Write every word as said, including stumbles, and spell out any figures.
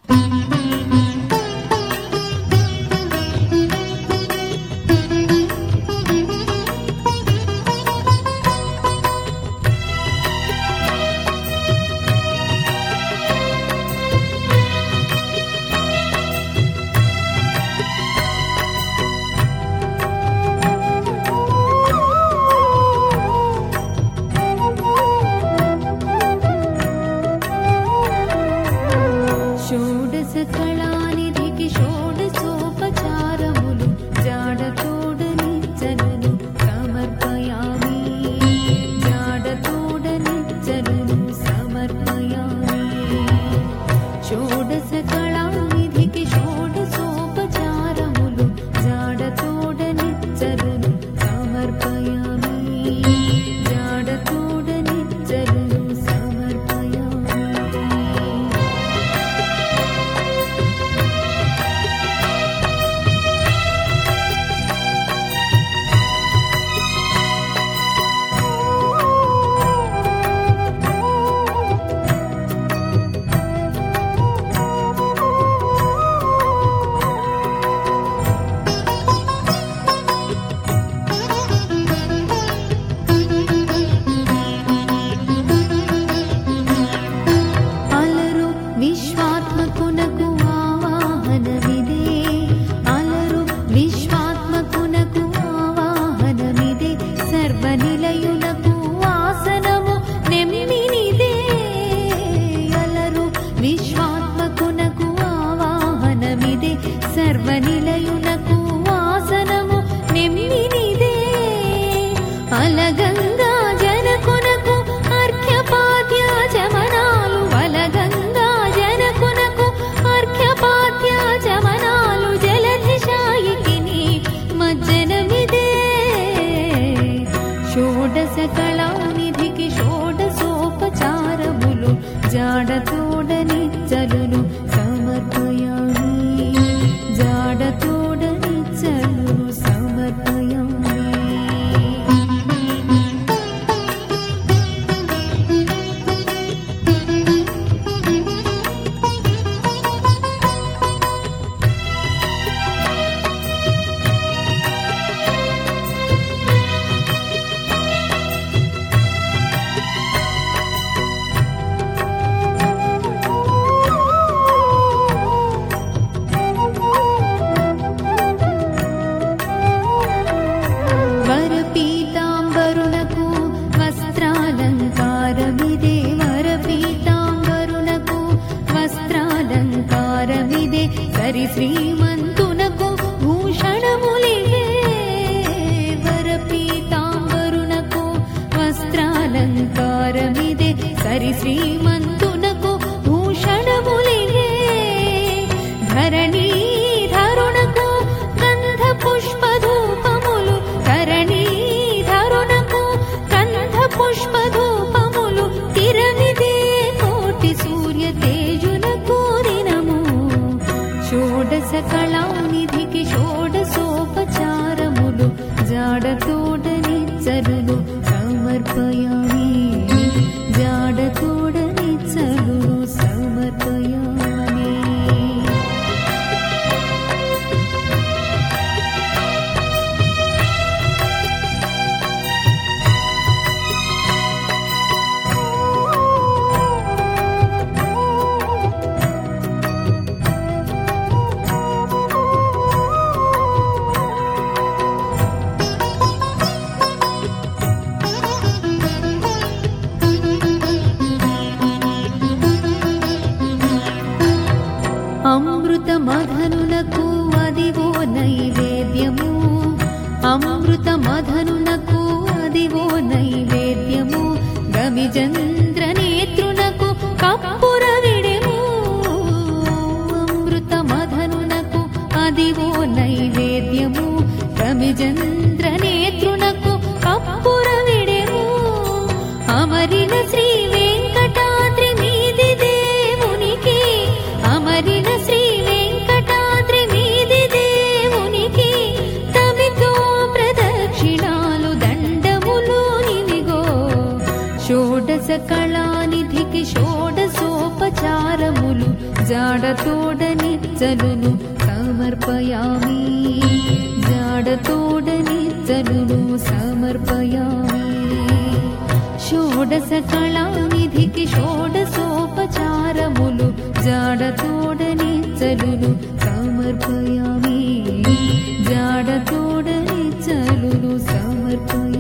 కళానిధికి షోడశోపచారములు జాడతోడనిచ్చలును సమర్పయామి జాడతోడనిచ్చలును సమర్పయామి షోడశ కళానిధికి షోడశోపచారములు జాడతోడనిచ్చలును సమర్పయామి జాడతోడనిచ్చలును సమర్పయామి విశ్వాత్మకునకు ఆవాహనమిదే అలరు విశ్వాత్మకునకు ఆవాహనమిదే సర్వనిలయునకు ఆసనము నెమ్మినిదే అలరు విశ్వాత్మకునకు ఆవాహనమిదే సర్వనిలయునకు ఆసనము నెమ్మినిదే అలగంగా జనకునకు అర్ఘ్యపాద్య జమనాలు అలగంగా జమనాలు జలధిశాయికిని మజ్జనమిదే షోడశ కళానిధికి షోడశోపచారములు జాడతోడనిచ్చలును సమర్పయామి జాడతోడనిచ్చలును సమర్పయామి వరపీతాంబరునకు వస్త్రాలంకారమిదే వరపీతాంబరునకు వస్త్రాలంకారమిదే సరి శ్రీమంతునకు భూషణములివే వరపీతాంబరునకు వస్త్రాలంకారమిదే సరి శ్రీమంతునకు భూషణములివే ధరణీ ధరుణకు గంధ పుష్పధూపములు ధరణీ ధరుణకు గంధ పుష్పధూపములు తిరమిదే కోటి సూర్య తేజులకు దినము షోడశ కళానిధికి షోడశోపచారములు జాడతోడనిచ్చలును సమర్పయామి జాడతోడనిచ్చలును సమర్పయామి అమృత మధనునకు అదివో నైవేద్యము అమృత మధనునకు అదివో నైవేద్యము గమిజంద్ర నేత్రునకు కప్పుర విడెము అమృత మధనునకు అదివో నైవేద్యము గమిజంద్ర నేత్రునకు కప్పుర విడెము అమరిన శ్రీ వెంకటాద్రి మీది దేవునికి అమరిన శ్రీ వెంకటాద్రి మీది దేవునికి తమితో ప్రదక్షిణాలు దండములు నివిగో షోడశ కళ జాడతోడనిచ్చలును సమర్పయామి జాడతోడనిచ్చలును సమర్పయామి షోడశ కళానిధికి షోడశోపచారములు జాడతోడనిచ్చలును సమర్పయామి జాడతోడనిచ్చలును సమర్పయామి